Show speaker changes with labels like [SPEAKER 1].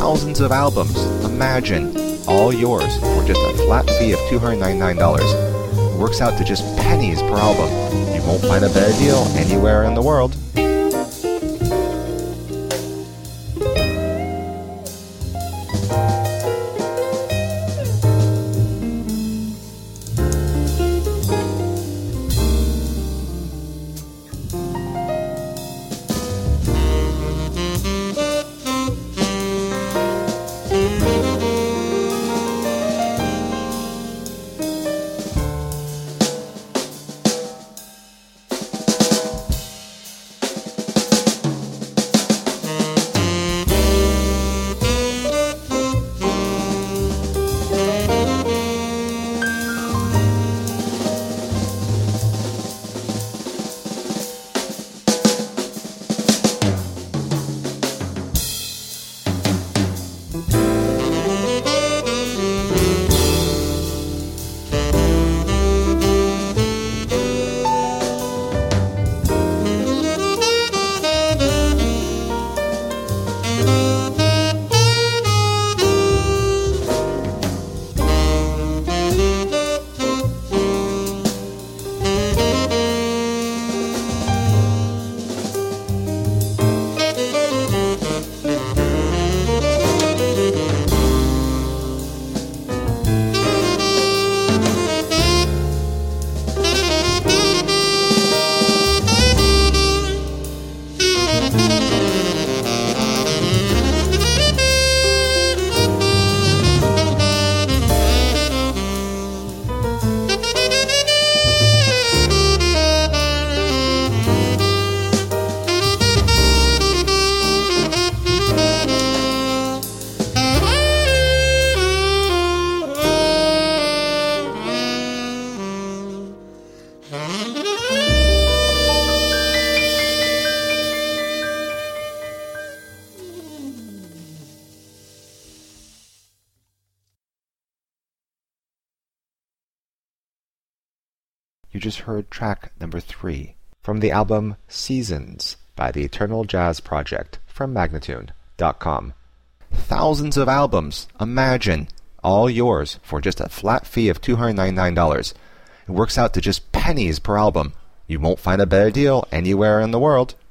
[SPEAKER 1] thousands of albums. Imagine, all yours for just a flat fee of $299. It works out to just pennies per album. You won't find a better deal anywhere in the world. You just heard track number 3 from the album Seasons by the Eternal Jazz Project from Magnatune.com. Thousands of albums. Imagine, all yours for just a flat fee of $299. It works out to just pennies per album. You won't find a better deal anywhere in the world.